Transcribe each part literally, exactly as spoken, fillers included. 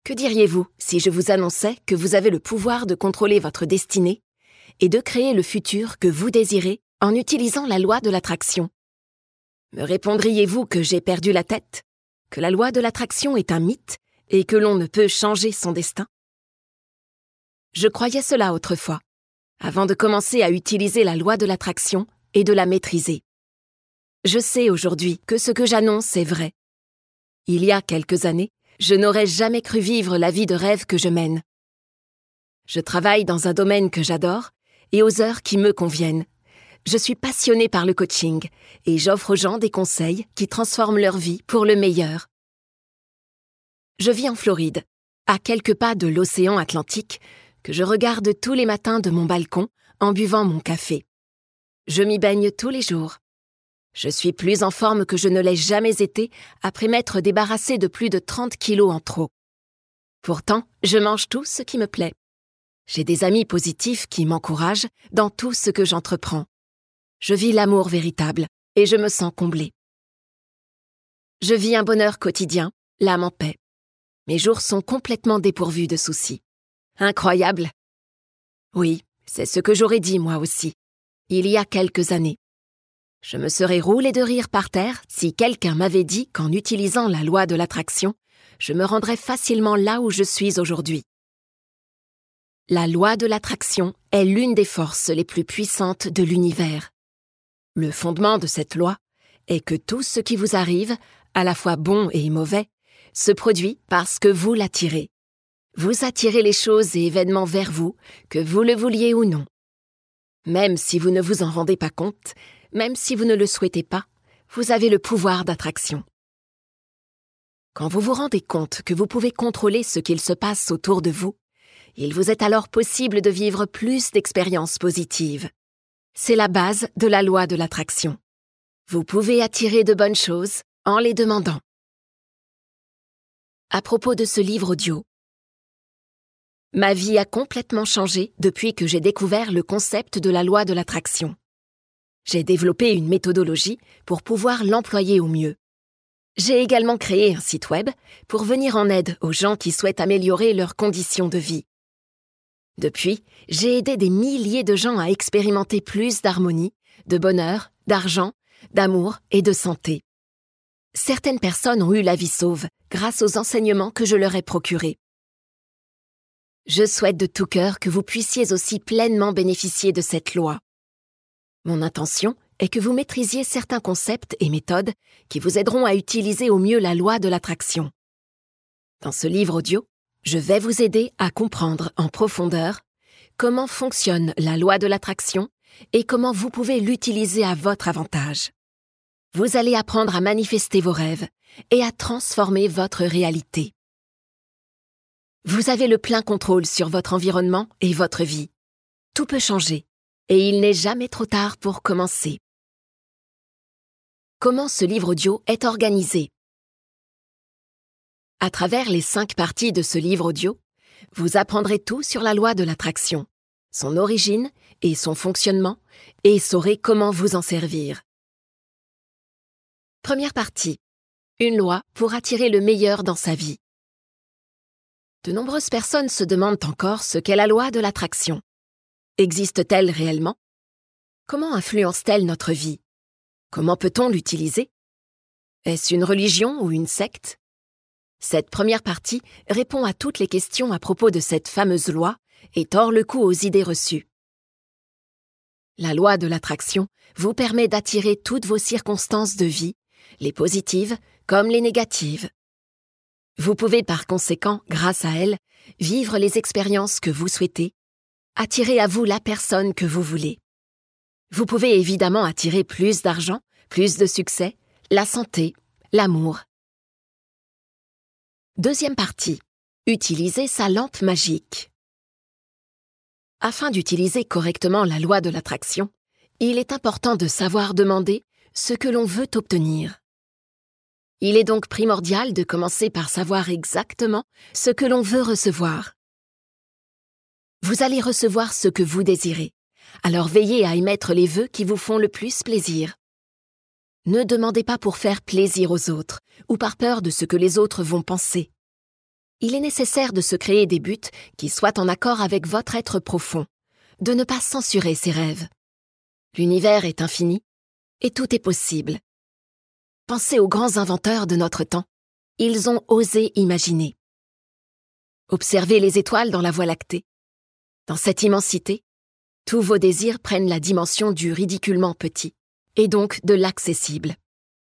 Que diriez-vous si je vous annonçais que vous avez le pouvoir de contrôler votre destinée et de créer le futur que vous désirez en utilisant la loi de l'attraction? Me répondriez-vous que j'ai perdu la tête, que la loi de l'attraction est un mythe et que l'on ne peut changer son destin? Je croyais cela autrefois, avant de commencer à utiliser la loi de l'attraction et de la maîtriser. Je sais aujourd'hui que ce que j'annonce est vrai. Il y a quelques années, je n'aurais jamais cru vivre la vie de rêve que je mène. Je travaille dans un domaine que j'adore et aux heures qui me conviennent. Je suis passionnée par le coaching et j'offre aux gens des conseils qui transforment leur vie pour le meilleur. Je vis en Floride, à quelques pas de l'océan Atlantique, que je regarde tous les matins de mon balcon en buvant mon café. Je m'y baigne tous les jours. Je suis plus en forme que je ne l'ai jamais été après m'être débarrassée de plus de trente kilos en trop. Pourtant, je mange tout ce qui me plaît. J'ai des amis positifs qui m'encouragent dans tout ce que j'entreprends. Je vis l'amour véritable et je me sens comblée. Je vis un bonheur quotidien, l'âme en paix. Mes jours sont complètement dépourvus de soucis. Incroyable! Oui, c'est ce que j'aurais dit moi aussi, il y a quelques années. Je me serais roulée de rire par terre si quelqu'un m'avait dit qu'en utilisant la loi de l'attraction, je me rendrais facilement là où je suis aujourd'hui. La loi de l'attraction est l'une des forces les plus puissantes de l'univers. Le fondement de cette loi est que tout ce qui vous arrive, à la fois bon et mauvais, se produit parce que vous l'attirez. Vous attirez les choses et événements vers vous, que vous le vouliez ou non. Même si vous ne vous en rendez pas compte, même si vous ne le souhaitez pas, vous avez le pouvoir d'attraction. Quand vous vous rendez compte que vous pouvez contrôler ce qu'il se passe autour de vous, il vous est alors possible de vivre plus d'expériences positives. C'est la base de la loi de l'attraction. Vous pouvez attirer de bonnes choses en les demandant. À propos de ce livre audio, ma vie a complètement changé depuis que j'ai découvert le concept de la loi de l'attraction. J'ai développé une méthodologie pour pouvoir l'employer au mieux. J'ai également créé un site web pour venir en aide aux gens qui souhaitent améliorer leurs conditions de vie. Depuis, j'ai aidé des milliers de gens à expérimenter plus d'harmonie, de bonheur, d'argent, d'amour et de santé. Certaines personnes ont eu la vie sauve grâce aux enseignements que je leur ai procurés. Je souhaite de tout cœur que vous puissiez aussi pleinement bénéficier de cette loi. Mon intention est que vous maîtrisiez certains concepts et méthodes qui vous aideront à utiliser au mieux la loi de l'attraction. Dans ce livre audio, je vais vous aider à comprendre en profondeur comment fonctionne la loi de l'attraction et comment vous pouvez l'utiliser à votre avantage. Vous allez apprendre à manifester vos rêves et à transformer votre réalité. Vous avez le plein contrôle sur votre environnement et votre vie. Tout peut changer. Et il n'est jamais trop tard pour commencer. Comment ce livre audio est organisé? À travers les cinq parties de ce livre audio, vous apprendrez tout sur la loi de l'attraction, son origine et son fonctionnement, et saurez comment vous en servir. Première partie. Une loi pour attirer le meilleur dans sa vie. De nombreuses personnes se demandent encore ce qu'est la loi de l'attraction. Existe-t-elle réellement? Comment influence-t-elle notre vie? Comment peut-on l'utiliser? Est-ce une religion ou une secte? Cette première partie répond à toutes les questions à propos de cette fameuse loi et tord le cou aux idées reçues. La loi de l'attraction vous permet d'attirer toutes vos circonstances de vie, les positives comme les négatives. Vous pouvez par conséquent, grâce à elle, vivre les expériences que vous souhaitez, attirer à vous la personne que vous voulez. Vous pouvez évidemment attirer plus d'argent, plus de succès, la santé, l'amour. Deuxième partie. Utiliser sa lampe magique. Afin d'utiliser correctement la loi de l'attraction, il est important de savoir demander ce que l'on veut obtenir. Il est donc primordial de commencer par savoir exactement ce que l'on veut recevoir. Vous allez recevoir ce que vous désirez, alors veillez à émettre les vœux qui vous font le plus plaisir. Ne demandez pas pour faire plaisir aux autres ou par peur de ce que les autres vont penser. il est nécessaire de se créer des buts qui soient en accord avec votre être profond, de ne pas censurer ses rêves. L'univers est infini et tout est possible. Pensez aux grands inventeurs de notre temps. Ils ont osé imaginer. Observez les étoiles dans la Voie lactée. Dans cette immensité, tous vos désirs prennent la dimension du ridiculement petit, et donc de l'accessible.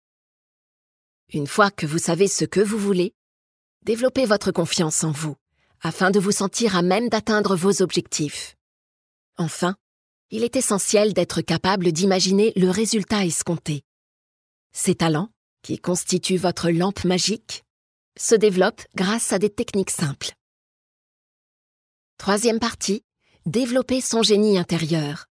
Une fois que vous savez ce que vous voulez, développez votre confiance en vous, afin de vous sentir à même d'atteindre vos objectifs. Enfin, il est essentiel d'être capable d'imaginer le résultat escompté. Ces talents, qui constituent votre lampe magique, se développent grâce à des techniques simples. Troisième partie, développer son génie intérieur.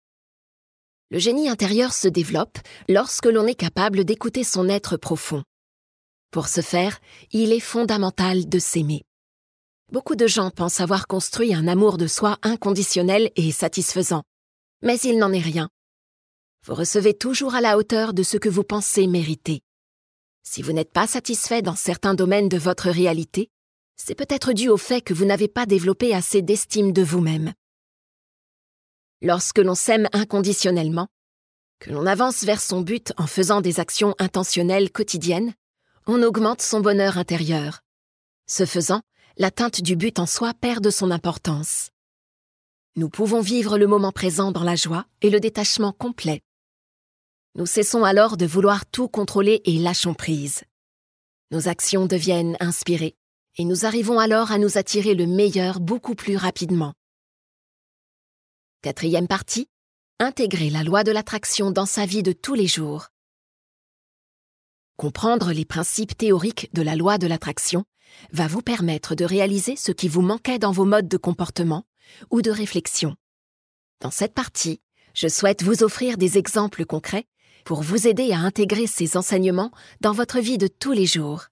Le génie intérieur se développe lorsque l'on est capable d'écouter son être profond. Pour ce faire, il est fondamental de s'aimer. Beaucoup de gens pensent avoir construit un amour de soi inconditionnel et satisfaisant, mais il n'en est rien. Vous recevez toujours à la hauteur de ce que vous pensez mériter. Si vous n'êtes pas satisfait dans certains domaines de votre réalité, c'est peut-être dû au fait que vous n'avez pas développé assez d'estime de vous-même. Lorsque l'on s'aime inconditionnellement, que l'on avance vers son but en faisant des actions intentionnelles quotidiennes, on augmente son bonheur intérieur. Ce faisant, l'atteinte du but en soi perd de son importance. Nous pouvons vivre le moment présent dans la joie et le détachement complet. Nous cessons alors de vouloir tout contrôler et lâchons prise. Nos actions deviennent inspirées et nous arrivons alors à nous attirer le meilleur beaucoup plus rapidement. Quatrième partie, intégrer la loi de l'attraction dans sa vie de tous les jours. Comprendre les principes théoriques de la loi de l'attraction va vous permettre de réaliser ce qui vous manquait dans vos modes de comportement ou de réflexion. Dans cette partie, je souhaite vous offrir des exemples concrets pour vous aider à intégrer ces enseignements dans votre vie de tous les jours.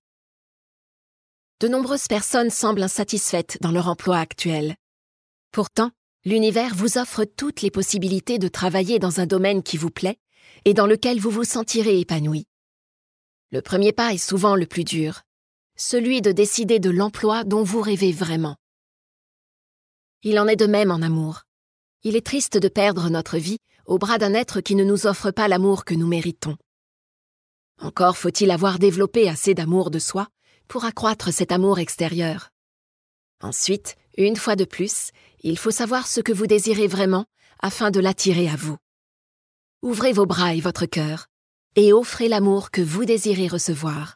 De nombreuses personnes semblent insatisfaites dans leur emploi actuel. Pourtant, l'univers vous offre toutes les possibilités de travailler dans un domaine qui vous plaît et dans lequel vous vous sentirez épanoui. Le premier pas est souvent le plus dur, celui de décider de l'emploi dont vous rêvez vraiment. Il en est de même en amour. Il est triste de perdre notre vie au bras d'un être qui ne nous offre pas l'amour que nous méritons. Encore faut-il avoir développé assez d'amour de soi pour accroître cet amour extérieur. Ensuite, une fois de plus, il faut savoir ce que vous désirez vraiment afin de l'attirer à vous. Ouvrez vos bras et votre cœur et offrez l'amour que vous désirez recevoir.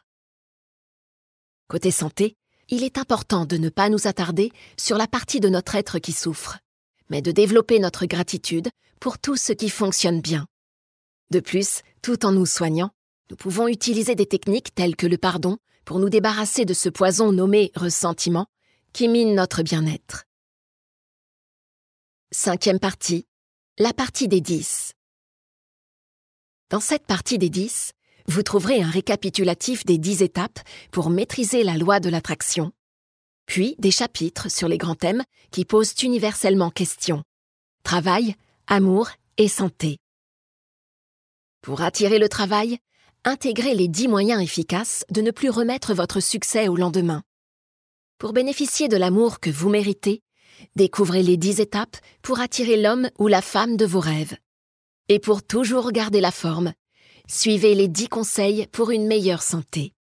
Côté santé, il est important de ne pas nous attarder sur la partie de notre être qui souffre, mais de développer notre gratitude pour tout ce qui fonctionne bien. De plus, tout en nous soignant, nous pouvons utiliser des techniques telles que le pardon pour nous débarrasser de ce poison nommé ressentiment qui mine notre bien-être. Cinquième partie, la partie des dix. Dans cette partie des dix, vous trouverez un récapitulatif des dix étapes pour maîtriser la loi de l'attraction, puis des chapitres sur les grands thèmes qui posent universellement question: travail, amour et santé. Pour attirer le travail, intégrez les dix moyens efficaces de ne plus remettre votre succès au lendemain. Pour bénéficier de l'amour que vous méritez, découvrez les dix étapes pour attirer l'homme ou la femme de vos rêves. Et pour toujours garder la forme, suivez les dix conseils pour une meilleure santé.